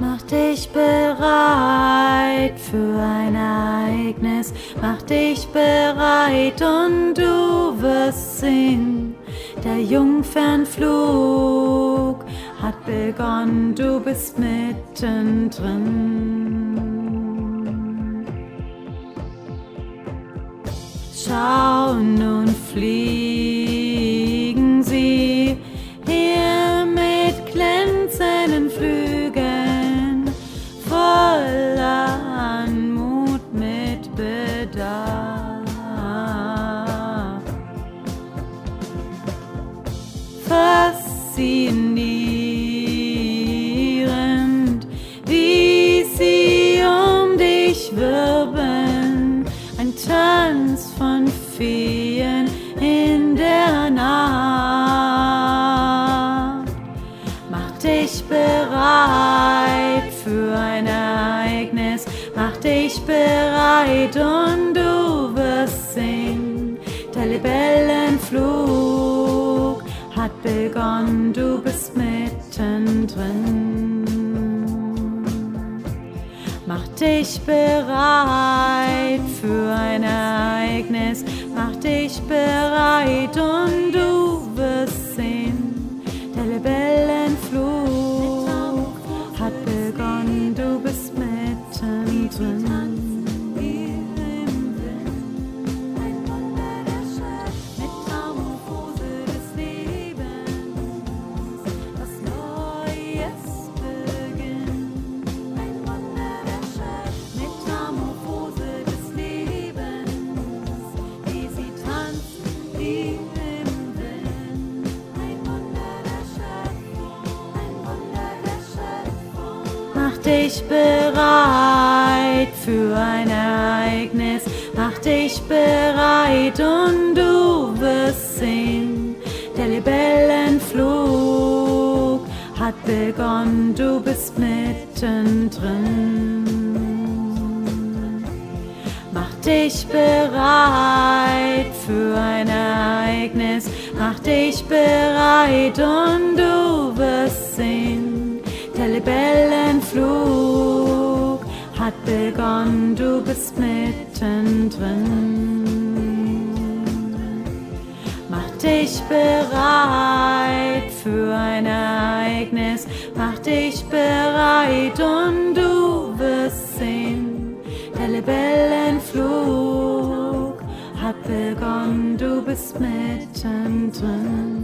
Mach dich bereit für ein Ereignis, mach dich bereit und du wirst sehen. Der Jungfernflug hat begonnen, du bist mittendrin. Schau, nun fliegen sie hier mit glänzenden Flügeln, voller Anmut mit Bedarf. Faszinierend, wie sie um dich wirbeln, ein Tanz von Feen in der Nacht. Mach dich bereit für ein Ereignis, mach dich bereit und du wirst sehen. Der Libellenflug hat begonnen, du bist mittendrin. Mach dich bereit für ein Ereignis, mach dich bereit und du wirst sehen. Der Libellenflug hat begonnen, du bist mittendrin. Mach dich bereit für ein Ereignis, mach dich bereit und du wirst sehen. Der Libellenflug hat begonnen, du bist mittendrin. Mach dich bereit für ein Ereignis, mach dich bereit und du wirst sehen. Der Libellenflug hat begonnen, du bist mittendrin. Mach dich bereit für ein Ereignis, mach dich bereit und du wirst sehen. Der Libellenflug hat begonnen, du bist mittendrin.